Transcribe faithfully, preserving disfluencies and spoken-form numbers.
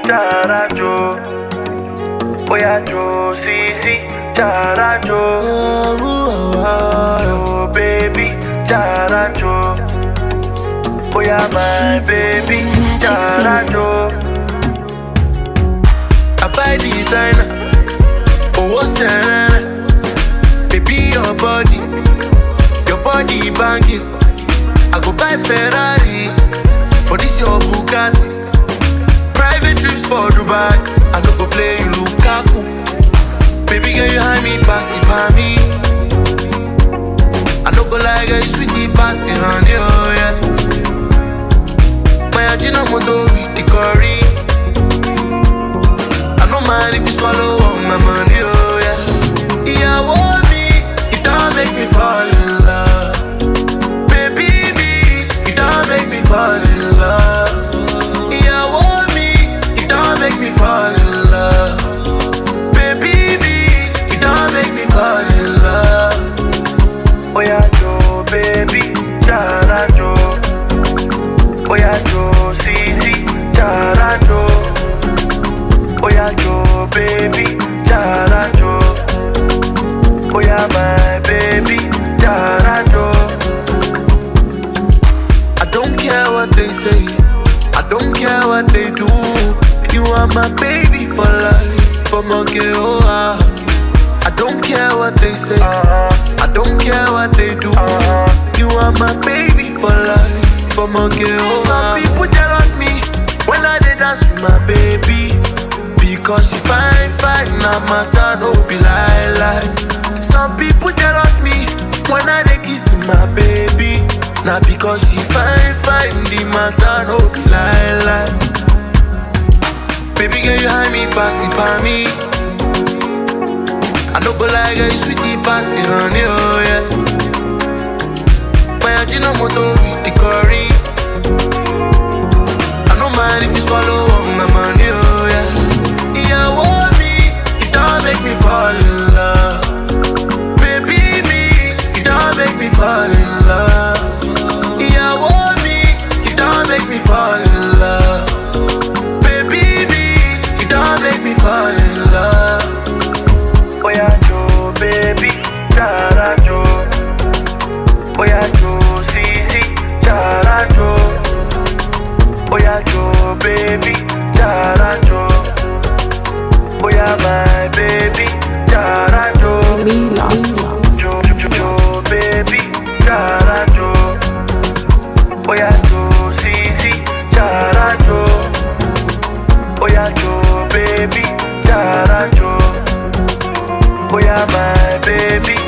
Jara Jo. Oya Jo, Sisi, Jara Jo. Jo baby, Jara Jo. Oya my baby, Jara Jo. I buy designer, oh what's that? Baby your body, your body banging. I go buy Ferrari, for this your Bugatti. Private trips for Dubai, I no go play you Lukaku. Baby girl you hide me, pass it by me. I no go like a sweetie passing honey, oh yeah. My Ajinomoto with the curry. I no mind if you swallow all my money, oh yeah. Yeah, want me, it don't make me fall in love. Baby me, it don't make me fall in love. Yeah, want me, it don't make me fall in love. Baby me, it don't make me fall in love. Oya Jo, baby, Jara Jo. Oya Jo, Sisi, Jara Jo. Oya Jo, baby, Jara Jo. Oya my baby, Jara Jo. I don't care what they say, I don't care what they do. You are my baby for life, for my girl. ah. I don't care what they say, I don't care what they do. You are my baby for life, for my girl. Some people jealous me when I did dance with my baby, because she fine, fine, no matter, no be lie, lie. Some people jealous me when I dey kiss my baby, not because she fine, fine, the matter, no be lie, lie. Baby girl, you hide me, pass it by me. I no go like a sweetie passing honey, oh yeah. My Ajinomoto with the curry. I no mind if you swallow all my money, oh yeah. Yeah, want me, it don't make me fall in love. Baby me, it don't make me fall in love. Yeah, want me, it don't make me fall in love. Baby me, it don't make me fall in love. Oya Jo, baby, Jara Jo. Oya Jo, Sisi, Jara Jo. Oya Jo, baby, Jara Jo. Oya my baby, Jara Jo. Jo, Jo, Jo, baby, Jara Jo. Oya Jo, Sisi, Jara Jo. Oya Jo, baby, Jara Jo. Oya my baby,